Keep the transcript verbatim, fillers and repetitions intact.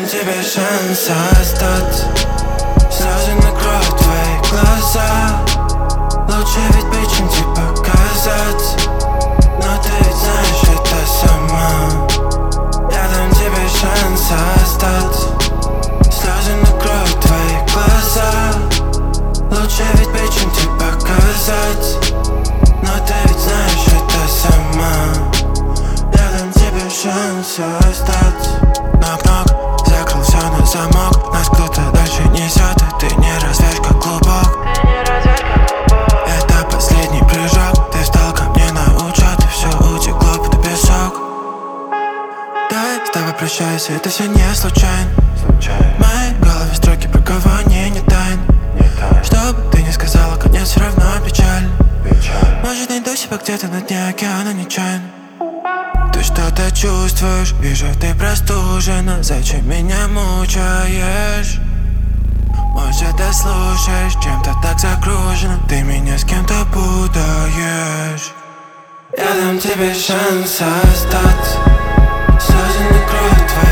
тебе шанс остаться. Слезы накроют твои глаза. Лучше ведь быть, чем тебе показаться. Но ты ведь знаешь это сама. Я дам тебе шанс остаться. Слезы накроют твои глаза. Лучше ведь быть, чем тебе показаться. Но ты ведь знаешь это сама. Я дам тебе шанс остаться. Нок-нок, закрыл все на замок. Нас кто-то дальше несет, и ты не развяжь как клубок. Это последний прыжок. Ты встал ко мне на учет, и все утекло под песок. Давай с тобой прощайся, это все не случайно. В моей голове строки про кого не, не тайн. Что бы ты ни сказала, конец все равно печаль. Может, найду себя где-то на дне океана нечаянно. Ты что-то чувствуешь, вижу, ты простужена. Зачем меня мучаешь? Может, ты слушаешь, чем-то так загружена. Ты меня с кем-то путаешь. Я дам тебе шанс остаться. Слезы накроют твои